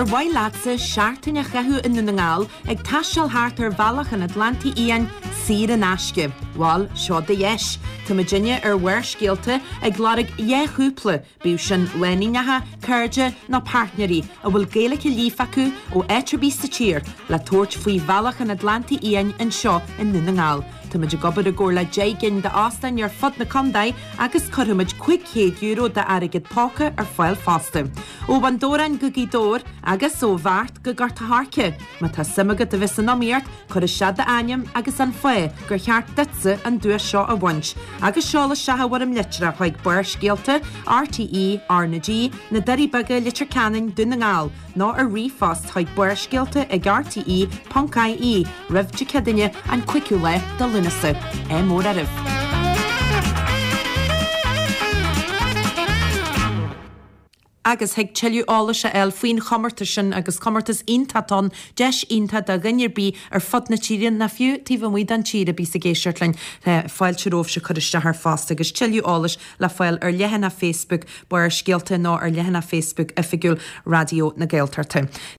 Ar bhailátsa seaartain a cheithú in na ngáil ag taisial thart ar bhealach an Atlanti íon sír an asce. Bháil seo de dheis. Tá Virginia ar bhuair scialta ag gláraigh dheúpla bíú sin leníneatha, cairde na partneri a bhfuil géalacha lífa acu ó eitrebí sa tír le tuairt faoi bhealach an Atlanti íon an seo in na ngáil. Tá muid gobad a ggóir le déigin de ástain ar fud na condaid agus chuimiid €500 de airigid póca ar fáil fásta. Ó bandóran gugidór agus ó bhart go garta harce, má tá simagad a vis an nóíart chur is sead aim agus an foié gur cheart ditsa an dúa seo a bhaint. Agus seola sehahharm litre chuig buir scialta, RTE, RNG, na darí baga litre canan duna ngáil, ná a rifast chuig buir scialta ag RTE.ie, rih de cedaine an cuiiciú le de Lunasa. Mór aribh. Agus heag teilú ála se el faoin chomarta sin agus chomartas intatón deis inta da gannir bí ar fod na tírin na fiú tíh muid an tíre bí sa géisiirtlein fáil siróh se chuiste th fásta agus teilú álas le fáil ar lehanana Facebook buir scialta ná ar lehanana Facebook a figiúil radio na Gaeltarta.